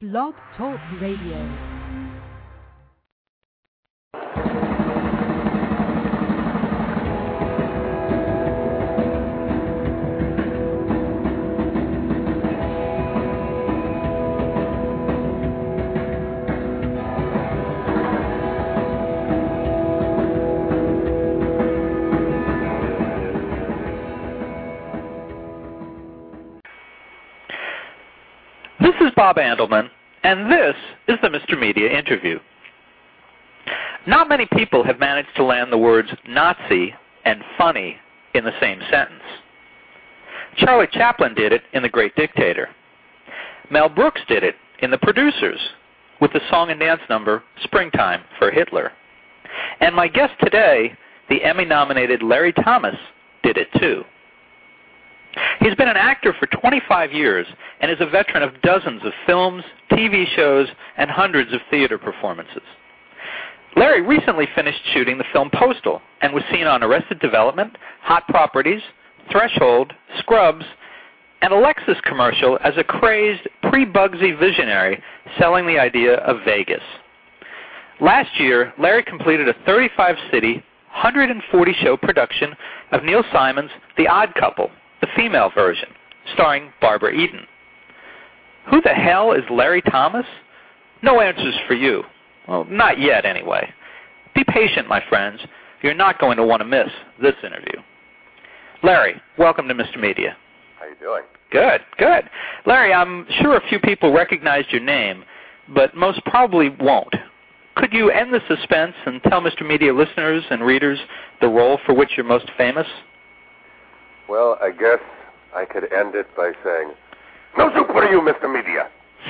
Blog Talk Radio. This is Bob Andelman, and this is the Mr. Media Interview. Not many people have managed to land the words Nazi and funny in the same sentence. Charlie Chaplin did it in The Great Dictator. Mel Brooks did it in The Producers with the song and dance number Springtime for Hitler. And my guest today, the Emmy-nominated Larry Thomas, did it too. He's been an actor for 25 years and is a veteran of dozens of films, TV shows, and hundreds of theater performances. Larry recently finished shooting the film Postal and was seen on Arrested Development, Hot Properties, Threshold, Scrubs, and a Lexus commercial as a crazed, pre-Bugsy visionary selling the idea of Vegas. Last year, Larry completed a 35-city, 140-show production of Neil Simon's The Odd Couple, the female version, starring Barbara Eden. Who the hell is Larry Thomas? No answers for you. Well, not yet, anyway. Be patient, my friends. You're not going to want to miss this interview. Larry, welcome to Mr. Media. How you doing? Good, good. Larry, I'm sure a few people recognized your name, but most probably won't. Could you end the suspense and tell Mr. Media listeners and readers the role for which you're most famous? Well, I guess I could end it by saying, no soup for you, Mr. Media.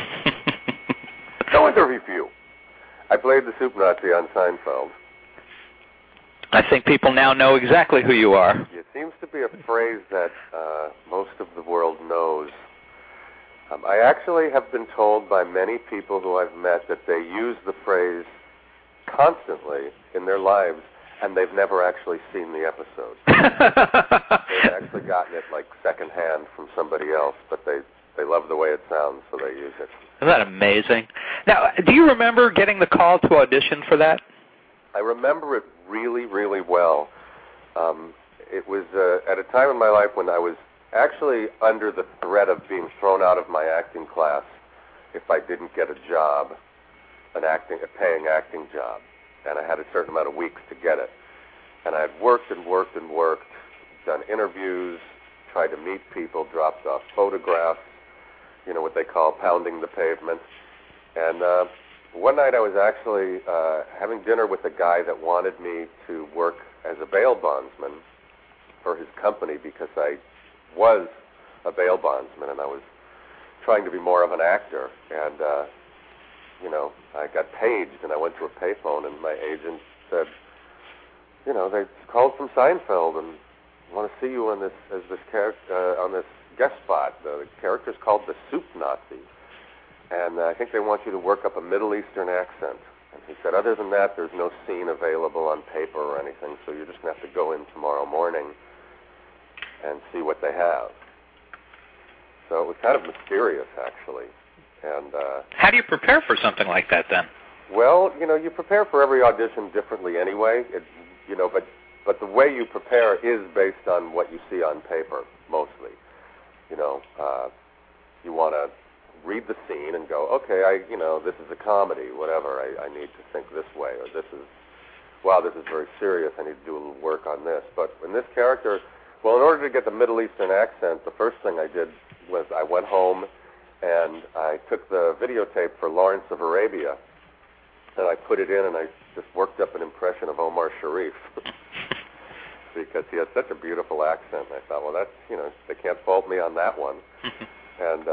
No interview for you. I played the soup Nazi on Seinfeld. I think people now know exactly who you are. It seems to be a phrase that most of the world knows. I actually have been told by many people who I've met that they use the phrase constantly in their lives, and they've never actually seen the episode. They've actually gotten it like secondhand from somebody else, but they love the way it sounds, so they use it. Isn't that amazing? Now, do you remember getting the call to audition for that? I remember it really, really well. It was at a time in my life when I was actually under the threat of being thrown out of my acting class if I didn't get a job, a paying acting job. And I had a certain amount of weeks to get it. And I had worked and worked and worked, done interviews, tried to meet people, dropped off photographs, what they call pounding the pavement. And one night I was actually having dinner with a guy that wanted me to work as a bail bondsman for his company because I was a bail bondsman and I was trying to be more of an actor. And I got paged, and I went to a payphone, and my agent said, they called from Seinfeld and want to see you on this on this guest spot. The character's called the Soup Nazi, and I think they want you to work up a Middle Eastern accent. And he said, other than that, there's no scene available on paper or anything, so you're just going to have to go in tomorrow morning and see what they have. So it was kind of mysterious, actually. And how do you prepare for something like that, then? Well, you prepare for every audition differently anyway. But the way you prepare is based on what you see on paper, mostly. You want to read the scene and go, okay, this is a comedy, whatever. I need to think this way, or this is very serious. I need to do a little work on this. But in this character, in order to get the Middle Eastern accent, the first thing I did was I went home and I took the videotape for Lawrence of Arabia, and I put it in, and I just worked up an impression of Omar Sharif because he has such a beautiful accent. And I thought, well, that's, they can't fault me on that one. And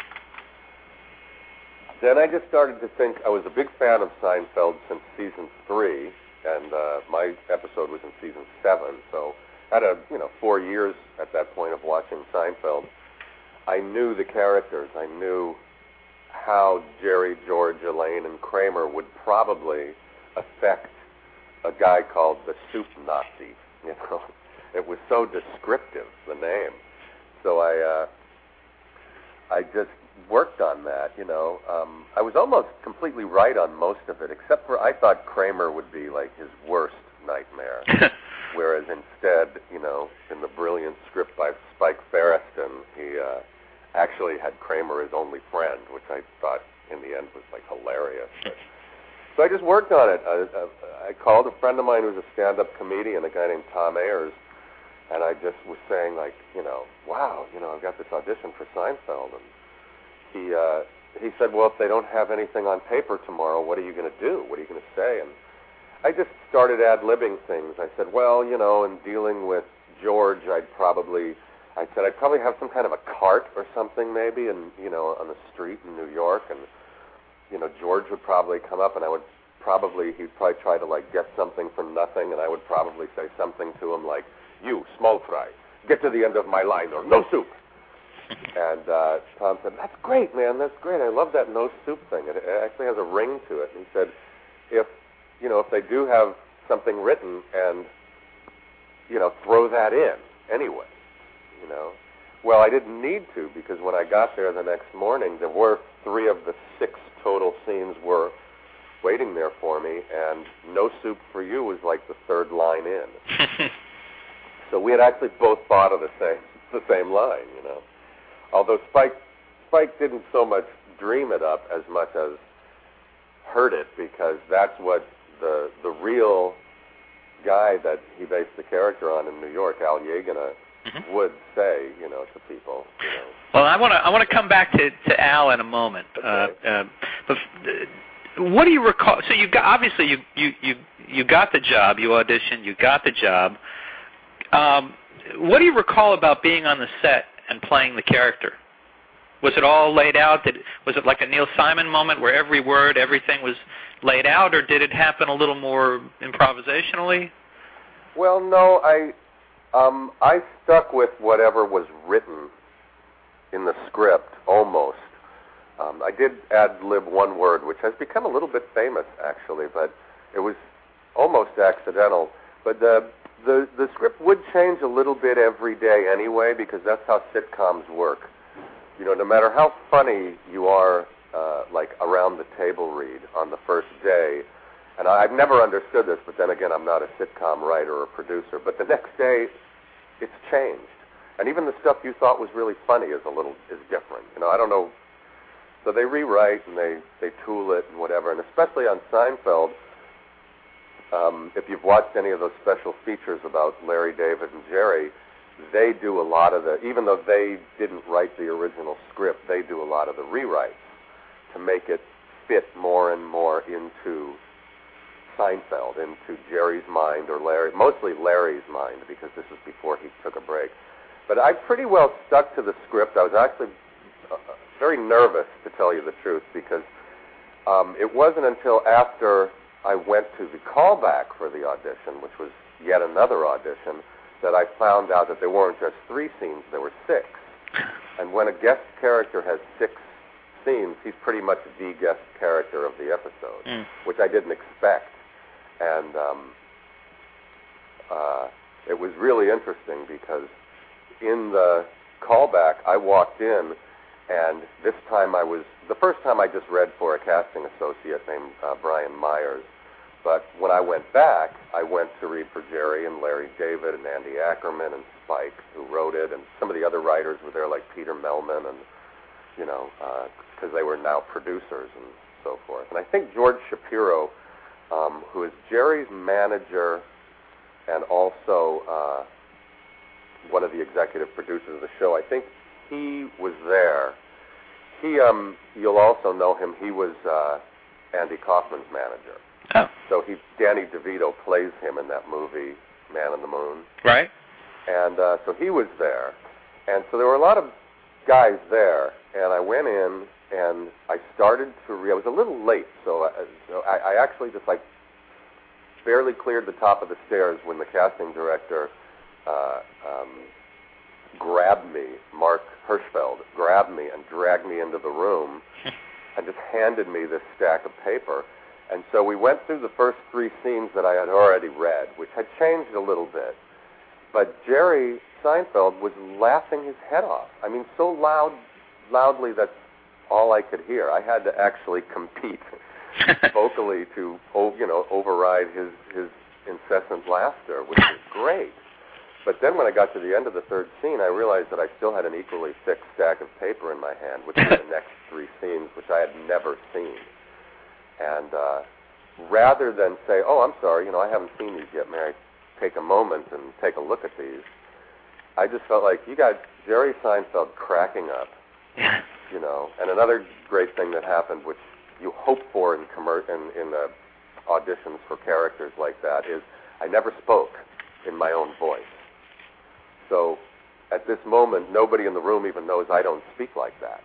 then I just started to think, I was a big fan of Seinfeld since season 3, and my episode was in season 7, so I had 4 years at that point of watching Seinfeld. I knew the characters. I knew how Jerry, George, Elaine, and Kramer would probably affect a guy called the Soup Nazi. It was so descriptive, the name. So I just worked on that, I was almost completely right on most of it, except for I thought Kramer would be like his worst nightmare. Whereas instead, in the brilliant script by Spike Feresten, he actually had Kramer as only friend, which I thought in the end was like hilarious. So I just worked on it. I called a friend of mine who's a stand-up comedian, a guy named Tom Ayers, and I just was saying like, wow, I've got this audition for Seinfeld, and he said, well, if they don't have anything on paper tomorrow, what are you going to do? What are you going to say? And I just started ad-libbing things. I said, well, in dealing with George, I'd probably have some kind of a cart or something maybe, and on the street in New York, and George would probably come up, and he'd probably try to like get something for nothing, and I would probably say something to him like, you, small fry, get to the end of my line, or no soup. And Tom said, that's great, man, that's great. I love that no soup thing. It actually has a ring to it. And he said, if they do have something written and, throw that in anyway, Well, I didn't need to, because when I got there the next morning, there were 3 of the 6 total scenes were waiting there for me, and no soup for you was like the 3rd line in. So we had actually both thought of the same line, Although Spike didn't so much dream it up as much as heard it, because that's what the real guy that he based the character on in New York, Al Yeager, would say, to people. Well, I want to come back to Al in a moment. Okay. But what do you recall? So you got, obviously you got the job, you auditioned, you got the job. What do you recall about being on the set and playing the character? Was it all laid out? Was it like a Neil Simon moment where every word, everything was laid out, or did it happen a little more improvisationally? Well, no, I stuck with whatever was written in the script, almost. I did ad-lib one word, which has become a little bit famous, actually, but it was almost accidental. But the script would change a little bit every day anyway, because that's how sitcoms work. No matter how funny you are, like around the table read on the first day, and I've never understood this, but then again, I'm not a sitcom writer or producer, but the next day, it's changed. And even the stuff you thought was really funny is different. I don't know. So they rewrite and they tool it and whatever, and especially on Seinfeld, if you've watched any of those special features about Larry David and Jerry, they do a lot of even though they didn't write the original script, they do a lot of the rewrites to make it fit more and more into Seinfeld, into Jerry's mind, or mostly Larry's mind, because this was before he took a break. But I pretty well stuck to the script. I was actually very nervous, to tell you the truth, because it wasn't until after I went to the callback for the audition, which was yet another audition, that I found out that there weren't just 3 scenes, there were 6. And when a guest character has 6 scenes, he's pretty much the guest character of the episode, which I didn't expect. And it was really interesting, because in the callback, I walked in, and this time the first time I just read for a casting associate named Brian Myers. But when I went back, I went to read for Jerry and Larry David and Andy Ackerman and Spike, who wrote it, and some of the other writers were there, like Peter Melman, and, because they were now producers and so forth. And I think George Shapiro, who is Jerry's manager and also one of the executive producers of the show, I think he was there. You'll also know him. He was Andy Kaufman's manager. Oh. So Danny DeVito plays him in that movie, Man on the Moon. Right. And so he was there. And so there were a lot of guys there. And I went in, and I started to I was a little late, so I actually just barely cleared the top of the stairs when the casting director grabbed me, Mark Hirschfeld, grabbed me and dragged me into the room and just handed me this stack of paper. And so we went through the first 3 scenes that I had already read, which had changed a little bit. But Jerry Seinfeld was laughing his head off. I mean, so loudly that all I could hear. I had to actually compete vocally to, override his incessant laughter, which was great. But then when I got to the end of the third scene, I realized that I still had an equally thick stack of paper in my hand, which were the next three scenes, which I had never seen. And rather than say, oh, I'm sorry, I haven't seen these yet, may I take a moment and take a look at these, I just felt like you got Jerry Seinfeld cracking up, And another great thing that happened, which you hope for in auditions for characters like that, is I never spoke in my own voice. So at this moment, nobody in the room even knows I don't speak like that.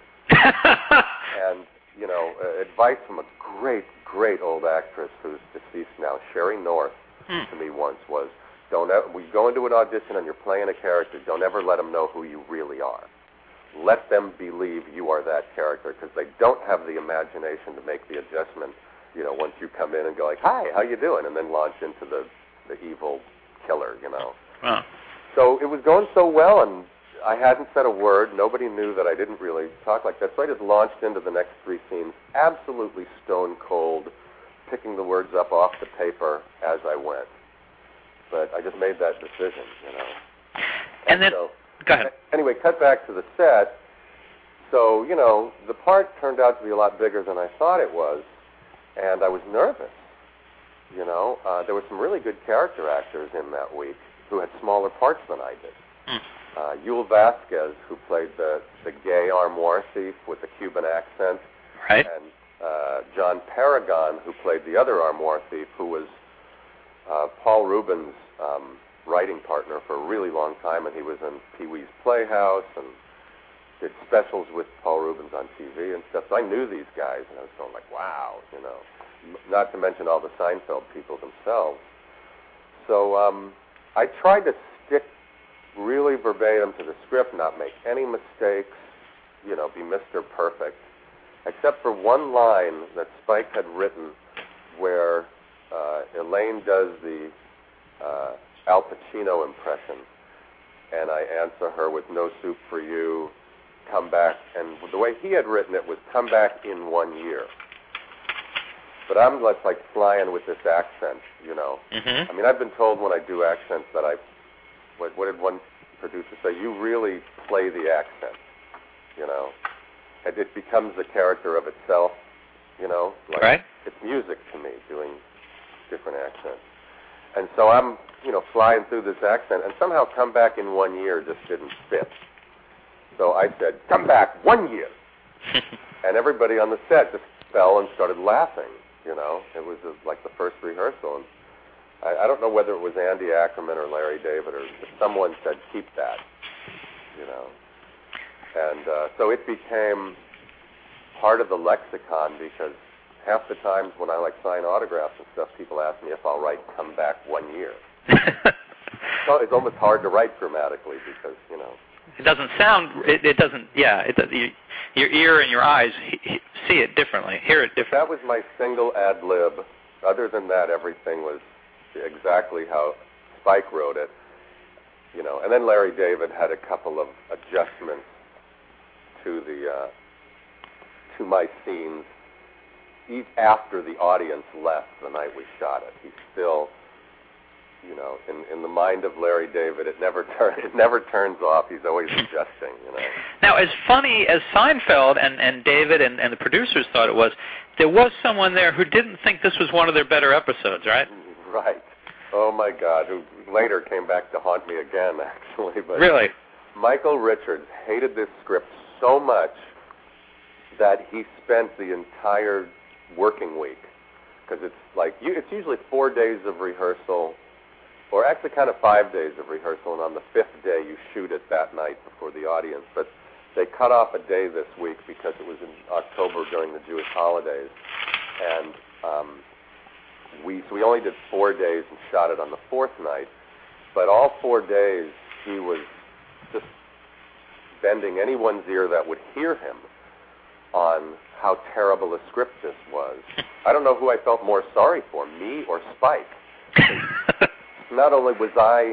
And, advice from a great, great old actress who's deceased now, Sherry North, to me once was, when you go into an audition and you're playing a character, don't ever let them know who you really are. Let them believe you are that character, because they don't have the imagination to make the adjustment, once you come in and go like, hi, how you doing? And then launch into the evil killer, Wow. So it was going so well, and I hadn't said a word. Nobody knew that I didn't really talk like that. So I just launched into the next three scenes, absolutely stone cold, picking the words up off the paper as I went. But I just made that decision, And then, so, go ahead. Anyway, cut back to the set. So, the part turned out to be a lot bigger than I thought it was, and I was nervous. There were some really good character actors in that week who had smaller parts than I did. Yul Vasquez, who played the gay armoire thief with the Cuban accent, right, and John Paragon, who played the other armoire thief, who was Paul Rubin's writing partner for a really long time, and he was in Pee-wee's Playhouse and did specials with Paul Rubens on TV and stuff. So I knew these guys, and I was going like, wow, not to mention all the Seinfeld people themselves. So I tried to stick really verbatim to the script, not make any mistakes, be Mr. Perfect, except for one line that Spike had written where Elaine does the Al Pacino impression, and I answer her with no soup for you, come back, and the way he had written it was come back in 1 year. But I'm like flying with this accent, Mm-hmm. I mean, I've been told when I do accents that what did one producer say? You really play the accent, and it becomes the character of itself, like right. It's music to me, doing different accents. And so I'm, flying through this accent, and somehow come back in 1 year just didn't fit. So I said, come back 1 year. And everybody on the set just fell and started laughing, It was like the first rehearsal. And I don't know whether it was Andy Ackerman or Larry David, or someone said, keep that, And so it became part of the lexicon, because half the times when I sign autographs and stuff, people ask me if I'll write come back 1 year. So it's almost hard to write grammatically because, It doesn't sound, it doesn't, your ear and your eyes see it differently, hear it differently. That was my single ad lib. Other than that, everything was exactly how Spike wrote it, And then Larry David had a couple of adjustments to to my scenes after the audience left the night we shot it. He still, in the mind of Larry David, it never turns off. He's always adjusting, Now, as funny as Seinfeld and David and the producers thought it was, there was someone there who didn't think this was one of their better episodes, right? Right. Oh, my God, who later came back to haunt me again, actually. But really? Michael Richards hated this script so much that he spent the entire working week, because it's usually 4 days of rehearsal, or actually kind of 5 days of rehearsal, and on the fifth day you shoot it that night before the audience. But they cut off a day this week because it was in October during the Jewish holidays, and we only did 4 days and shot it on the fourth night. But all 4 days he was just bending anyone's ear that would hear him on how terrible a script this was. I don't know who I felt more sorry for, me or Spike. Not only was I,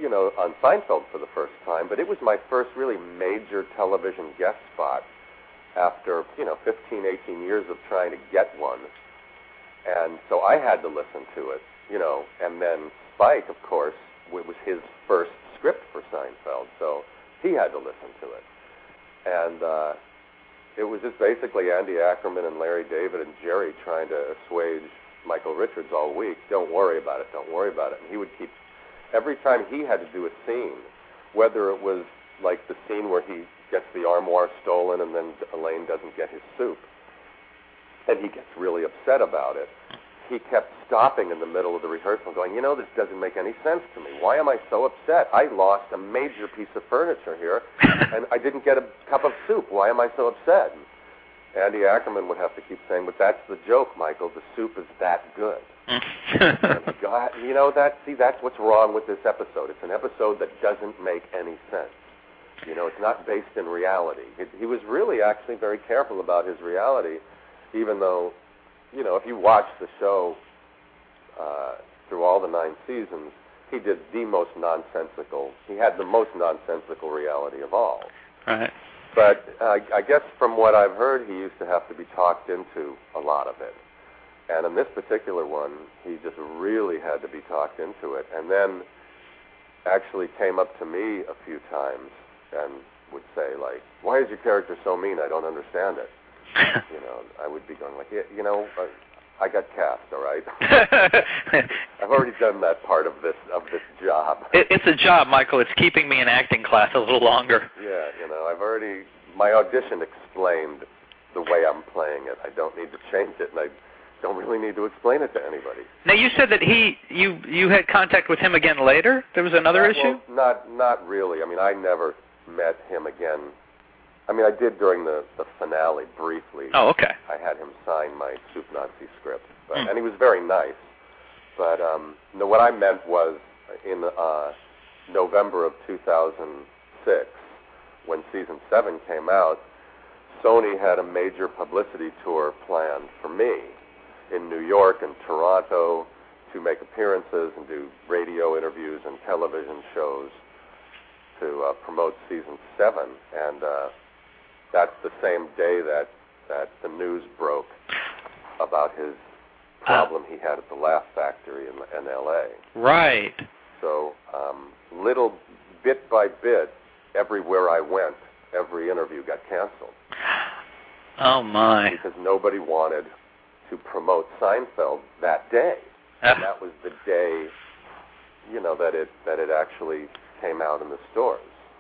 on Seinfeld for the first time, but it was my first really major television guest spot. after 15, 18 years of trying to get one. And so I had to listen to it, and then Spike, of course, it was his first script for Seinfeld, so he had to listen to it. And it was just basically Andy Ackerman and Larry David and Jerry trying to assuage Michael Richards all week. Don't worry about it, don't worry about it. And he would keep, every time he had to do a scene, whether it was like the scene where he gets the armoire stolen and then Elaine doesn't get his soup, and he gets really upset about it, he kept stopping in the middle of the rehearsal going, this doesn't make any sense to me. Why am I so upset? I lost a major piece of furniture here, and I didn't get a cup of soup. Why am I so upset? And Andy Ackerman would have to keep saying, but that's the joke, Michael. The soup is that good. That's what's wrong with this episode. It's an episode that doesn't make any sense. It's not based in reality. He was really actually very careful about his reality, even though, if you watch the show through all the 9 seasons, he did the most nonsensical. He had the most nonsensical reality of all. Right. But I guess from what I've heard, he used to have to be talked into a lot of it. And in this particular one, he just really had to be talked into it. And then actually came up to me a few times and would say, like, why is your character so mean? I don't understand it. I would be going like, I got cast, all right? I've already done that part of this job. It's a job, Michael. It's keeping me in acting class a little longer. Yeah, my audition explained the way I'm playing it. I don't need to change it, and I don't really need to explain it to anybody. Now, you said that you had contact with him again later? There was another issue? Well, not really. I never met him again. I did during the finale briefly. Oh, okay. I had him sign my Soup Nazi script, and he was very nice. But what I meant was in November of 2006, when season 7 came out, Sony had a major publicity tour planned for me in New York and Toronto to make appearances and do radio interviews and television shows to promote season 7. And that's the same day that the news broke about his problem he had at the Laugh Factory in L.A. Right. So little bit by bit, everywhere I went, every interview got canceled. Oh, my. Because nobody wanted to promote Seinfeld that day. And that was the day, that it actually came out in the stores,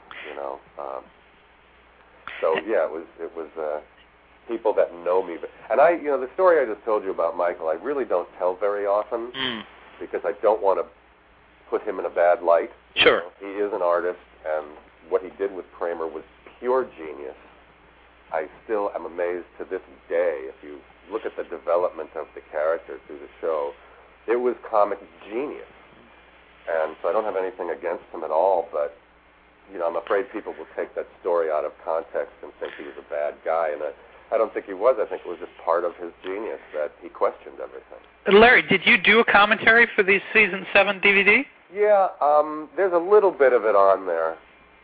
So yeah, it was people that know me. And the story I just told you about Michael, I really don't tell very often because I don't want to put him in a bad light. Sure. He is an artist, and what he did with Kramer was pure genius. I still am amazed to this day. If you look at the development of the character through the show, it was comic genius. And so I don't have anything against him at all, but I'm afraid people will take that story out of context and think he was a bad guy, and I don't think he was. I think it was just part of his genius that he questioned everything. Larry, did you do a commentary for the season 7 DVD? Yeah, there's a little bit of it on there.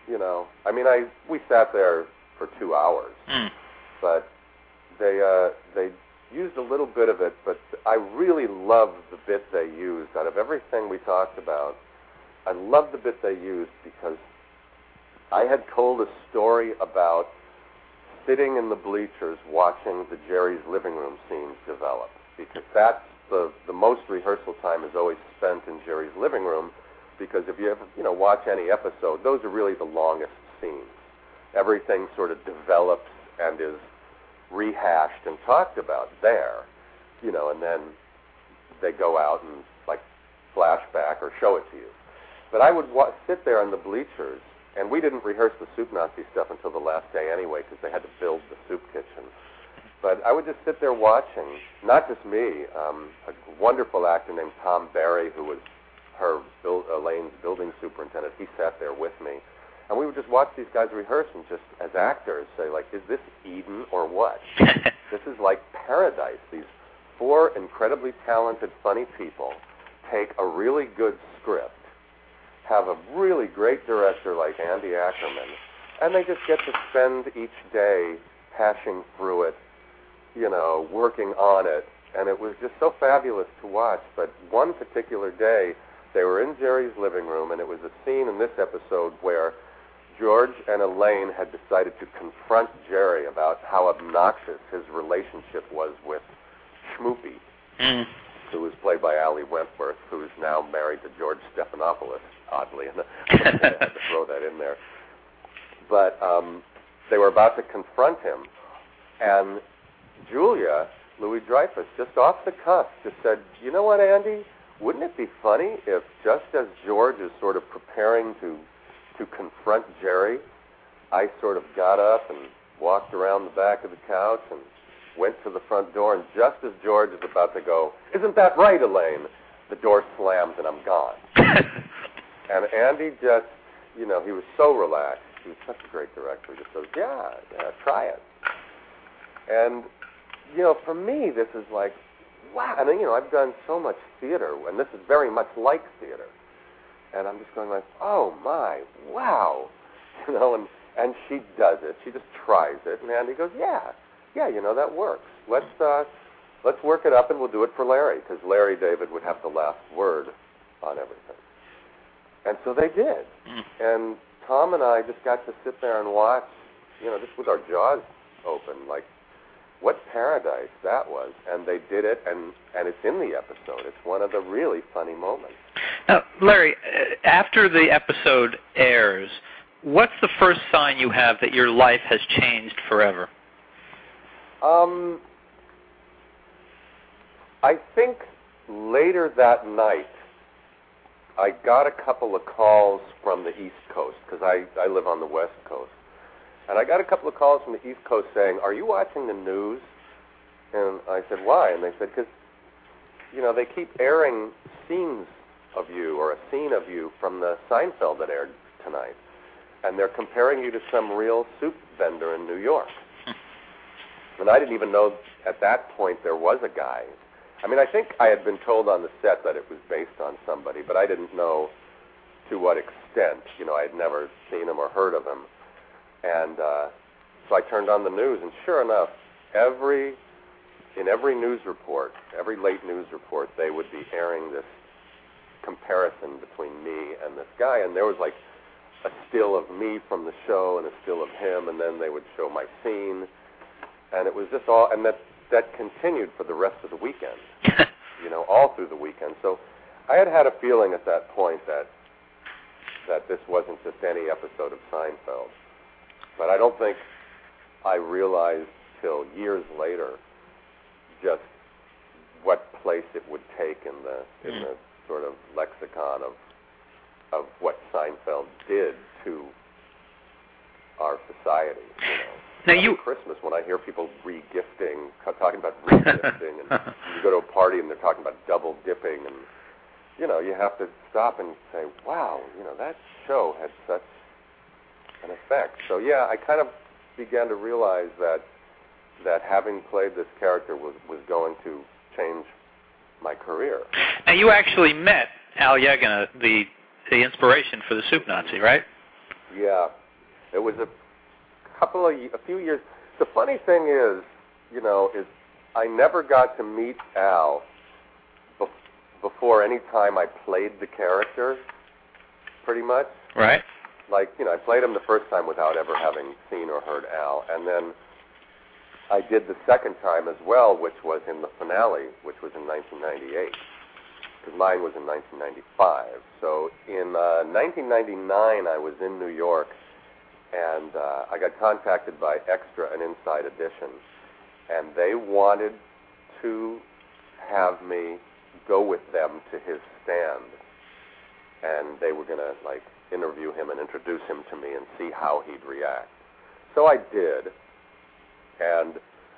We sat there for 2 hours, but they used a little bit of it. But I really loved the bit they used. Out of everything we talked about, I loved the bit they used because I had told a story about sitting in the bleachers watching the Jerry's living room scenes develop, because that's the most rehearsal time is always spent in Jerry's living room, because if you ever watch any episode, those are really the longest scenes. Everything sort of develops and is rehashed and talked about there, and then they go out and like flashback or show it to you. But I would sit there in the bleachers. And we didn't rehearse the Soup Nazi stuff until the last day anyway, because they had to build the soup kitchen. But I would just sit there watching, not just me, a wonderful actor named Tom Barry, who was Elaine's building superintendent. He sat there with me. And we would just watch these guys rehearse and just, as actors, say, like, is this Eden or what? This is like paradise. These 4 incredibly talented, funny people take a really good script, have a really great director like Andy Ackerman, and they just get to spend each day hashing through it, working on it, and it was just so fabulous to watch. But one particular day, they were in Jerry's living room, and it was a scene in this episode where George and Elaine had decided to confront Jerry about how obnoxious his relationship was with Schmoopy, who was played by Ali Wentworth, who is now married to George Stephanopoulos, oddly enough. I had to throw that in there. But they were about to confront him, and Julia Louis-Dreyfus, just off the cuff, just said, "You know what, Andy? Wouldn't it be funny if just as George is sort of preparing to confront Jerry, I sort of got up and walked around the back of the couch and went to the front door, and just as George is about to go, 'Isn't that right, Elaine?' the door slams and I'm gone." And Andy just, he was so relaxed. He was such a great director. He just goes, yeah, try it. And, for me, this is like, wow. And I've done so much theater, and this is very much like theater. And I'm just going like, oh my, wow. And she does it. She just tries it. And Andy goes, yeah, that works. Let's work it up and we'll do it for Larry, because Larry David would have the last word on everything. And so they did. And Tom and I just got to sit there and watch, just with our jaws open, like, what paradise that was. And they did it, and it's in the episode. It's one of the really funny moments. Now, Larry, after the episode airs, what's the first sign you have that your life has changed forever? I think later that night, I got a couple of calls from the East Coast, because I live on the West Coast. And I got a couple of calls from the East Coast saying, "Are you watching the news?" And I said, "Why?" And they said, "Because, they keep airing scenes of you, or a scene of you from the Seinfeld that aired tonight. And they're comparing you to some real soup vendor in New York." And I didn't even know at that point there was a guy. I think I had been told on the set that it was based on somebody, but I didn't know to what extent. I had never seen him or heard of him. And so I turned on the news, and sure enough, in every news report, every late news report, they would be airing this comparison between me and this guy, and there was like a still of me from the show and a still of him, and then they would show my scene, and it was just all, and that continued for the rest of the weekend, all through the weekend. So I had a feeling at that point that this wasn't just any episode of Seinfeld. But I don't think I realized till years later just what place it would take in the sort of lexicon of what Seinfeld did to our society. Now Christmas, when I hear people re-gifting, talking about re-gifting, and you go to a party and they're talking about double dipping, and you have to stop and say, wow, that show had such an effect. So yeah, I kind of began to realize that having played this character was going to change my career. Now you actually met Al Yegan, the inspiration for the Soup Nazi, right? Yeah, it was a few years. The funny thing is I never got to meet Al before any time I played the character, pretty much. Right. Like, I played him the first time without ever having seen or heard Al, and then I did the second time as well, which was in the finale, which was in 1998, because mine was in 1995. So in 1999, I was in New York, and I got contacted by Extra and Inside Edition, and they wanted to have me go with them to his stand, and they were going to, interview him and introduce him to me and see how he'd react. So I did, and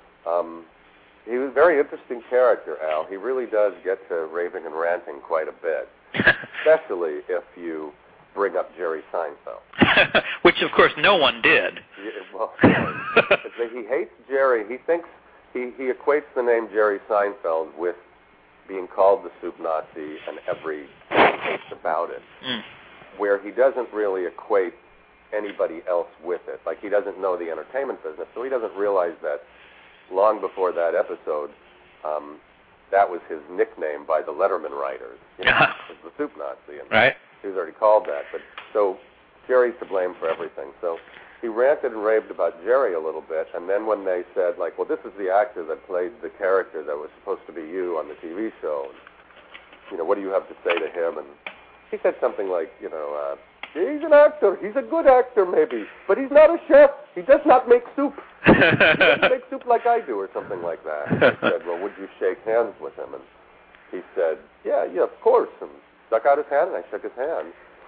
he was a very interesting character, Al. He really does get to raving and ranting quite a bit, especially if you bring up Jerry Seinfeld. Which, of course, no one did. Yeah, well, he hates Jerry. He thinks he equates the name Jerry Seinfeld with being called the Soup Nazi and every taste about it. Where he doesn't really equate anybody else with it. Like, he doesn't know the entertainment business, so he doesn't realize that long before that episode, that was his nickname by the Letterman writers. You know, was the Soup Nazi. And right. He was already called that. But so Jerry's to blame for everything. So he ranted and raved about Jerry a little bit, and then when they said, like, well, this is the actor that played the character that was supposed to be you on the TV show, and, you know, what do you have to say to him? And he said something like, you know, he's an actor. He's a good actor, maybe, but he's not a chef. He does not make soup. He doesn't make soup like I do, or something like that. And I said, well, would you shake hands with him? And he said, yeah, of course, and stuck out his hand, and I shook his hand.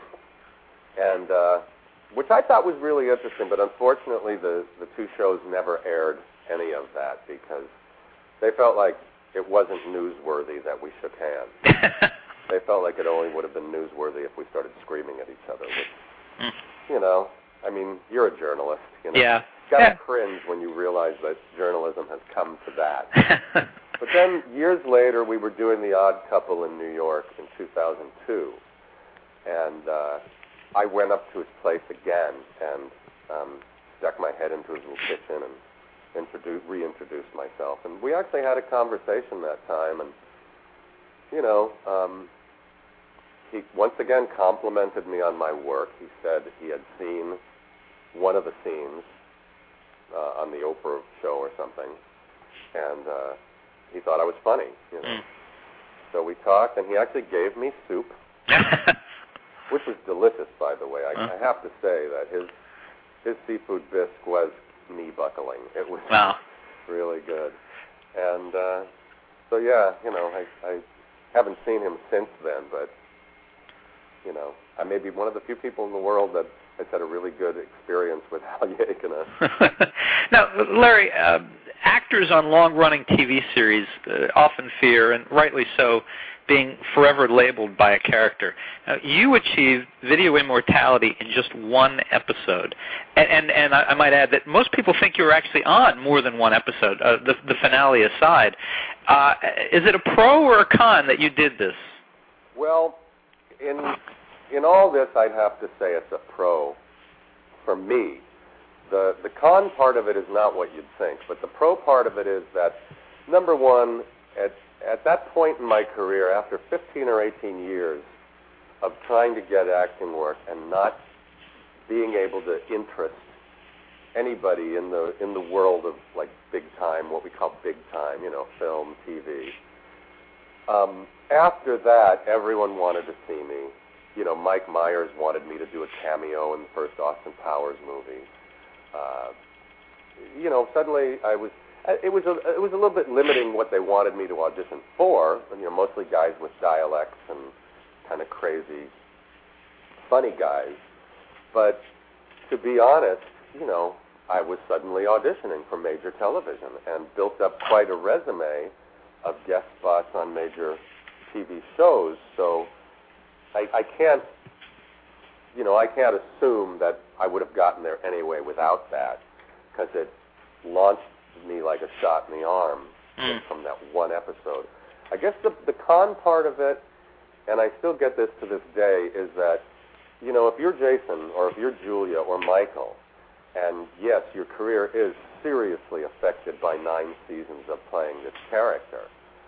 And which I thought was really interesting, but unfortunately the two shows never aired any of that because they felt like it wasn't newsworthy that we shook hands. They felt like it only would have been newsworthy if we started screaming at each other, which, you know, I mean, you're a journalist, you know. Yeah. You gotta cringe when you realize that journalism has come to that. But then, years later, we were doing The Odd Couple in New York in 2002, and I went up to his place again and stuck my head into his little kitchen and reintroduced myself. And we actually had a conversation that time, and, you know, he once again complimented me on my work. He said he had seen one of the scenes on the Oprah show or something, and he thought I was funny, you know. So we talked, and he actually gave me soup. Which was delicious, by the way. I have to say that his seafood bisque was knee-buckling. It was really good. And so, yeah, you know, I haven't seen him since then, but, you know, I may be one of the few people in the world that has had a really good experience with Hal Yakin. Now, Larry, actors on long-running TV series often fear, and rightly so, being forever labeled by a character. Now, you achieved video immortality in just one episode. And I might add that most people think you were actually on more than one episode, the finale aside. Is it a pro or a con that you did this? Well, in all this, I'd have to say it's a pro for me. The con part of it is not what you'd think, but the pro part of it is that, number one, at that point in my career, after 15 or 18 years of trying to get acting work and not being able to interest anybody in the world of, like, big time, what we call big time, you know, film, TV. After that, everyone wanted to see me. You know, Mike Myers wanted me to do a cameo in the first Austin Powers movie. You know, suddenly it was a little bit limiting what they wanted me to audition for. You know, mostly guys with dialects and kind of crazy, funny guys. But to be honest, you know, I was suddenly auditioning for major television and built up quite a resume of guest spots on major TV shows. So I can't assume that I would have gotten there anyway without that, because it launched me like a shot in the arm from that one episode. I guess the con part of it, and I still get this to this day, is that, you know, if you're Jason or if you're Julia or Michael, and yes, your career is seriously affected by 9 seasons of playing this character.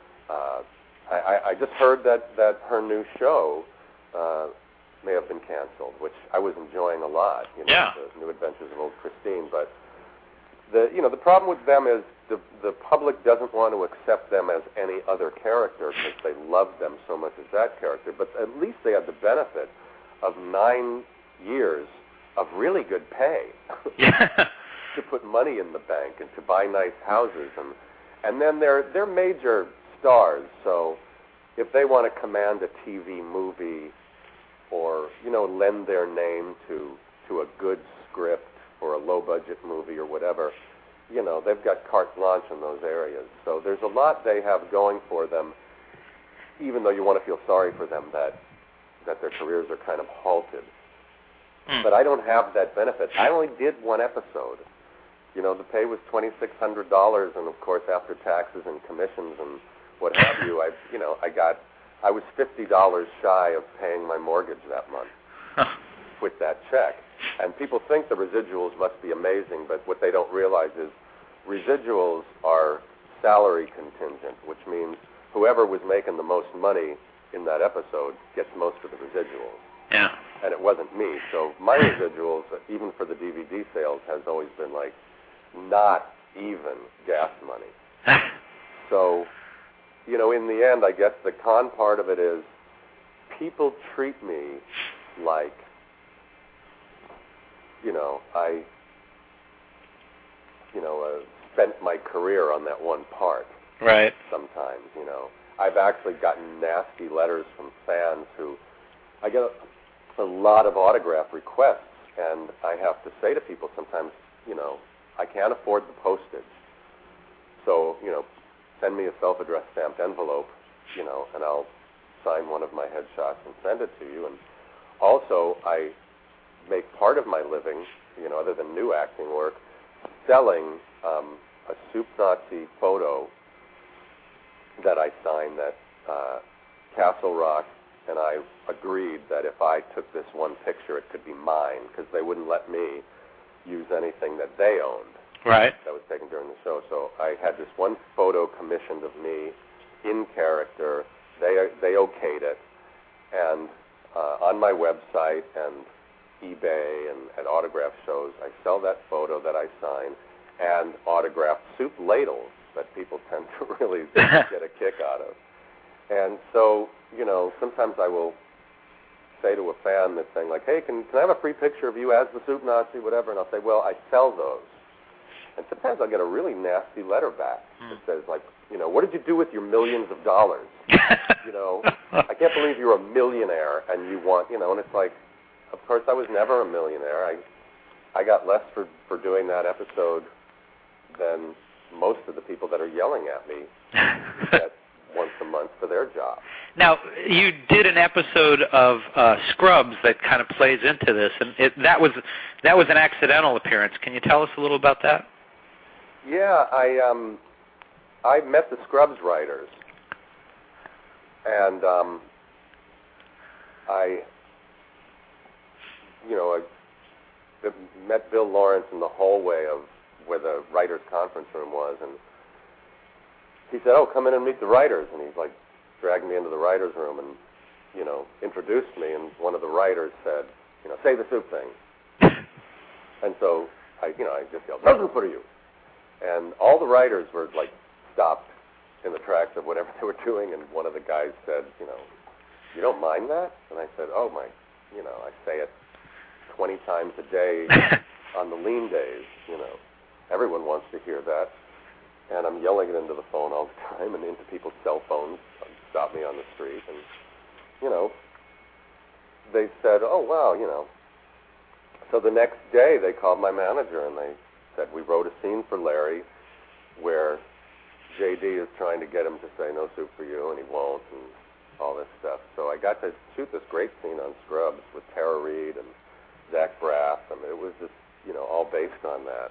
I just heard that her new show may have been canceled, which I was enjoying a lot. You know, The New Adventures of Old Christine. But the problem with them is the public doesn't want to accept them as any other character because they love them so much as that character. But at least they had the benefit of 9 years of really good pay to put money in the bank and to buy nice houses, and then they're major stars. So if they want to command a TV movie, or, you know, lend their name to a good script or a low-budget movie or whatever, you know, they've got carte blanche in those areas. So there's a lot they have going for them, even though you want to feel sorry for them that their careers are kind of halted. But I don't have that benefit. I only did one episode. You know, the pay was $2,600, and of course, after taxes and commissions and what have you, I was $50 shy of paying my mortgage that month with that check. And people think the residuals must be amazing, but what they don't realize is residuals are salary contingent, which means whoever was making the most money in that episode gets most of the residuals. Yeah. And it wasn't me. So my residuals, even for the DVD sales, has always been like not even gas money. So, you know, in the end, I guess the con part of it is people treat me like, you know, I spent my career on that one part. Right. Sometimes, you know. I've actually gotten nasty letters from fans who, I get a lot of autograph requests, and I have to say to people sometimes, you know, I can't afford the postage. So, you know, send me a self-addressed stamped envelope, you know, and I'll sign one of my headshots and send it to you. And also, I make part of my living, you know, other than new acting work, selling a Soup Nazi photo that I signed that Castle Rock and I agreed that if I took this one picture, it could be mine, because they wouldn't let me use anything that they owned. Right. That was taken during the show. So I had this one photo commissioned of me in character. They okayed it. And on my website and eBay and at autograph shows, I sell that photo that I signed and autographed soup ladles that people tend to really get a kick out of. And so, you know, sometimes I will say to a fan that's saying, like, hey, can I have a free picture of you as the Soup Nazi, whatever? And I'll say, well, I sell those. And sometimes I'll get a really nasty letter back that says, like, you know, what did you do with your millions of dollars? You know, I can't believe you're a millionaire and you want, you know, and it's like, of course I was never a millionaire. I got less for doing that episode than most of the people that are yelling at me get once a month for their job. Now, you did an episode of Scrubs that kind of plays into this, and that was an accidental appearance. Can you tell us a little about that? Yeah, I met the Scrubs writers, and I met Bill Lawrence in the hallway of where the writers' conference room was, and he said, oh, come in and meet the writers, and he's like dragged me into the writers' room and, you know, introduced me, and one of the writers said, you know, say the soup thing. And so I just yelled, no soup for you. And all the writers were like stopped in the tracks of whatever they were doing, and one of the guys said, you know, you don't mind that? And I said, oh my, you know, I say it 20 times a day on the lean days, you know. Everyone wants to hear that. And I'm yelling it into the phone all the time and into people's cell phones. Stop me on the street. And, you know, they said, oh, wow, you know. So the next day they called my manager and they said, we wrote a scene for Larry where J.D. is trying to get him to say no soup for you, and he won't, and all this stuff. So I got to shoot this great scene on Scrubs with Tara Reid and Zach Braff. I mean, it was just, you know, all based on that.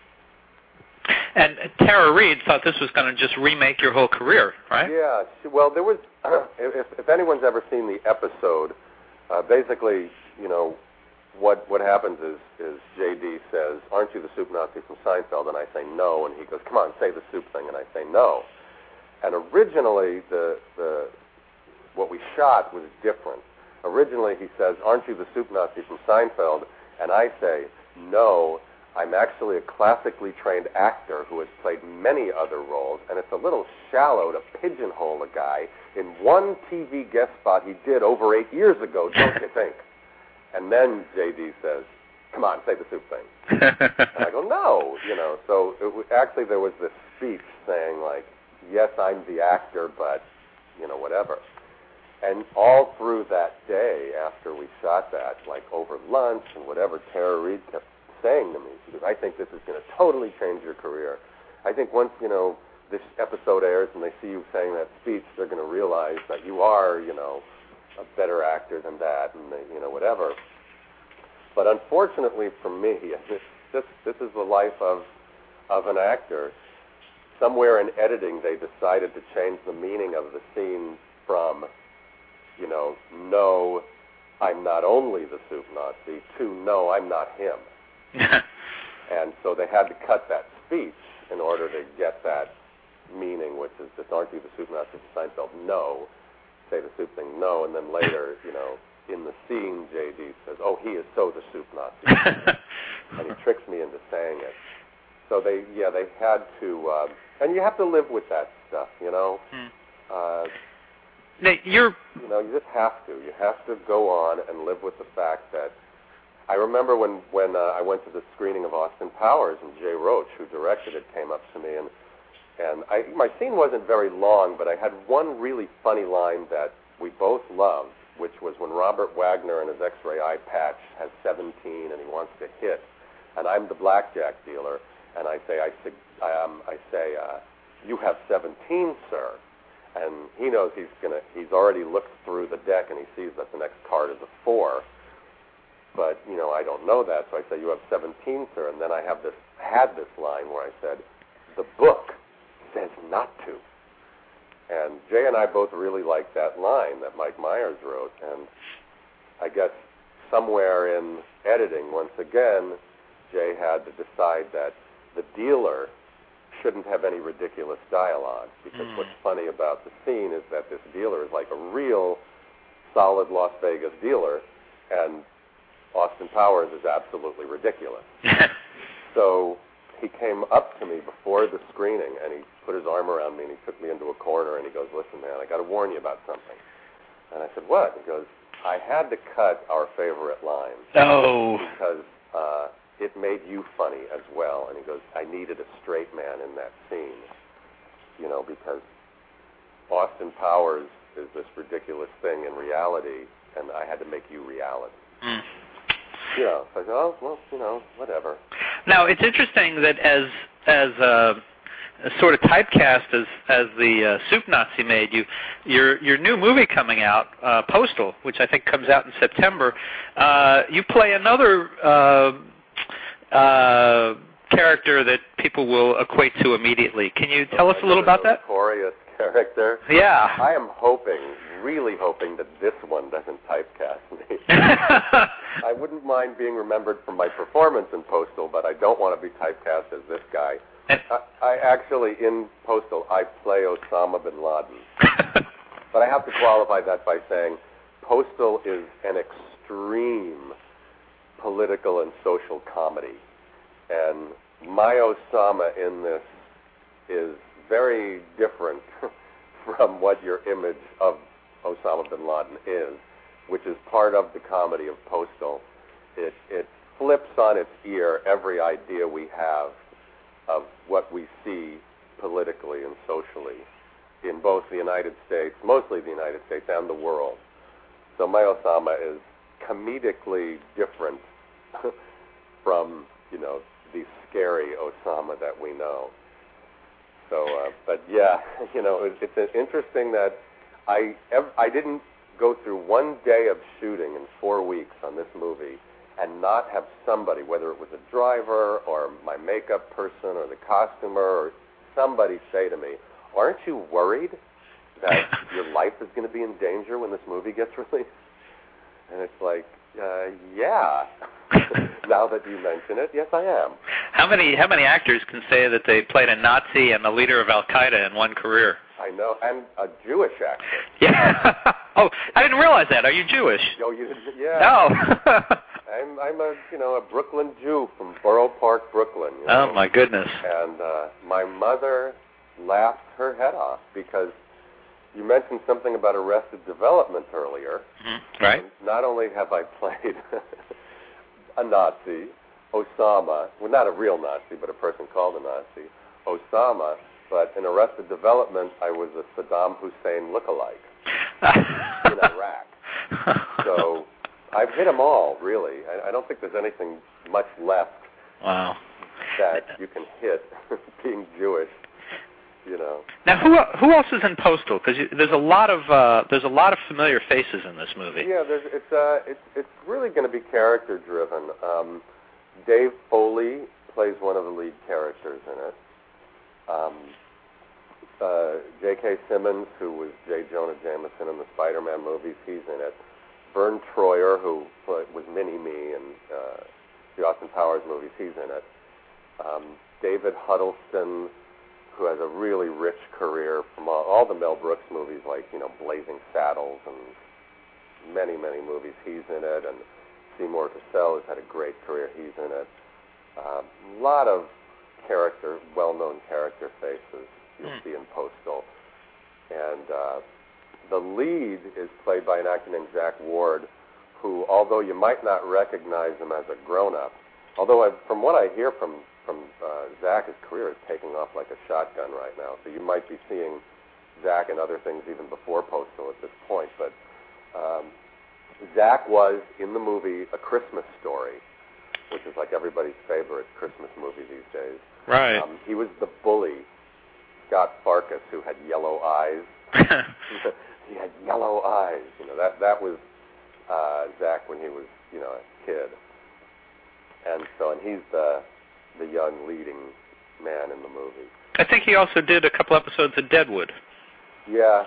And Tara Reid thought this was going to just remake your whole career, right? Yeah. Well, there was, if anyone's ever seen the episode, basically, you know, what happens is J.D. says, aren't you the Soup Nazi from Seinfeld? And I say no, and he goes, come on, say the soup thing, and I say no. And originally, what we shot was different. Originally, he says, aren't you the Soup Nazi from Seinfeld? And I say, no, I'm actually a classically trained actor who has played many other roles, and it's a little shallow to pigeonhole a guy in one TV guest spot he did over 8 years ago, don't you think? And then J.D. says, come on, say the soup thing. And I go, no, you know. So actually there was this speech saying, like, yes, I'm the actor, but, you know, whatever. And all through that day after we shot that, like over lunch and whatever, Tara Reid kept saying to me, because I think this is going to totally change your career. I think once, you know, this episode airs and they see you saying that speech, they're going to realize that you are, you know, a better actor than that, and you know, whatever. But unfortunately for me, this is the life of an actor. Somewhere in editing, they decided to change the meaning of the scene from, you know, no I'm not only the soup Nazi, to no, I'm not him. And so they had to cut that speech in order to get that meaning, which is just, aren't you the soup Nazi to Seinfeld? No. Say the soup thing, no. And then later, in the scene, J.D. says, oh, he is so the soup Nazi. And he tricks me into saying it. So they had to, and you have to live with that stuff, Now, you just have to. You have to go on and live with the fact that, I remember when I went to the screening of Austin Powers, and Jay Roach, who directed it, came up to me, and my scene wasn't very long, but I had one really funny line that we both loved, which was when Robert Wagner and his X-ray eye patch has 17 and he wants to hit, and I'm the blackjack dealer, and I say, you have 17, sir. And he knows he's already looked through the deck and he sees that the next card is a 4. But, I don't know that, so I say, you have 17, sir. And then I had this line where I said, the book says not to. And Jay and I both really liked that line that Mike Myers wrote. And I guess somewhere in editing, once again, Jay had to decide that the dealer shouldn't have any ridiculous dialogue, because what's funny about the scene is that this dealer is like a real solid Las Vegas dealer, and Austin Powers is absolutely ridiculous. So he came up to me before the screening, and he put his arm around me, and he took me into a corner, and he goes, listen, man, I got to warn you about something. And I said, what? He goes, I had to cut our favorite lines. Oh. Because it made you funny as well. And he goes, I needed a straight man in that scene, because Austin Powers is this ridiculous thing in reality, and I had to make you reality. So I said, oh, well, whatever. Now, it's interesting that as sort of typecast as the soup Nazi made you, your new movie coming out, Postal, which I think comes out in September, you play another character that people will equate to immediely. Can you tell us a little about that? Notorious character. Yeah. I am really hoping that this one doesn't typecast me. I wouldn't mind being remembered for my performance in Postal, but I don't want to be typecast as this guy. I actually, in Postal, I play Osama bin Laden. But I have to qualify that by saying Postal is an extreme political and social comedy. And my Osama in this is very different from what your image of Osama bin Laden is, which is part of the comedy of Postal. It flips on its ear every idea we have of what we see politically and socially in both the United States, mostly the United States, and the world. So my Osama is comedically different from, the scary Osama that we know. So, but yeah, it's interesting that I didn't go through one day of shooting in 4 weeks on this movie and not have somebody, whether it was a driver or my makeup person or the costumer or somebody, say to me, aren't you worried that your life is going to be in danger when this movie gets released? And it's like, yeah. Now that you mention it, yes, I am. How many actors can say that they played a Nazi and the leader of Al-Qaeda in one career? I know, and a Jewish actor. Yeah. Oh, I didn't realize that. Are you Jewish? Oh, you didn't? Yeah. No. I'm a Brooklyn Jew from Borough Park, Brooklyn. Oh my goodness. And my mother laughed her head off because you mentioned something about Arrested Development earlier. Mm-hmm. Right. And not only have I played a Nazi, Osama, well, not a real Nazi, but a person called a Nazi, Osama, but in Arrested Development, I was a Saddam Hussein lookalike in Iraq. So I've hit them all, really. I don't think there's anything much left wow. that you can hit being Jewish. Now, who else is in Postal? Because there's a lot of familiar faces in this movie. Yeah, it's really going to be character driven. Dave Foley plays one of the lead characters in it. J.K. Simmons, who was J. Jonah Jameson in the Spider-Man movies, he's in it. Vern Troyer, who was Mini-Me in the Austin Powers movies, he's in it. David Huddleston, who has a really rich career from all the Mel Brooks movies, like, Blazing Saddles and many, many movies, he's in it. And Seymour Cassell has had a great career, he's in it. A lot of well-known character faces you'll see in Postal. And the lead is played by an actor named Zach Ward, who, although you might not recognize him as a grown-up, although from what I hear from Zach, his career is taking off like a shotgun right now. So you might be seeing Zach in other things even before Postal at this point. But Zach was in the movie A Christmas Story, which is like everybody's favorite Christmas movie these days. Right. He was the bully, Scott Farkas, who had yellow eyes. He had yellow eyes. That was Zach when he was, a kid. And he's the young leading man in the movie. I think he also did a couple episodes of Deadwood. Yeah.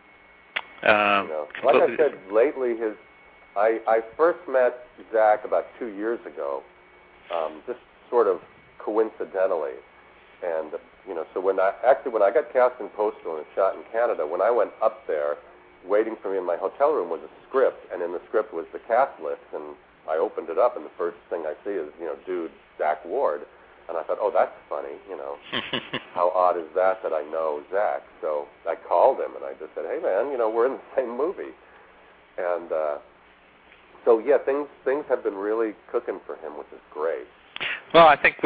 Like I said, lately I first met Zach about 2 years ago, just sort of coincidentally. And, so when I got cast in Postal and shot in Canada, when I went up there, waiting for me in my hotel room was a script, and in the script was the cast list, and I opened it up, and the first thing I see is, dude, Zach Ward. And I thought, oh, that's funny, How odd is that I know Zach? So I called him, and I just said, hey, man, we're in the same movie. And so, yeah, things have been really cooking for him, which is great. Well, I think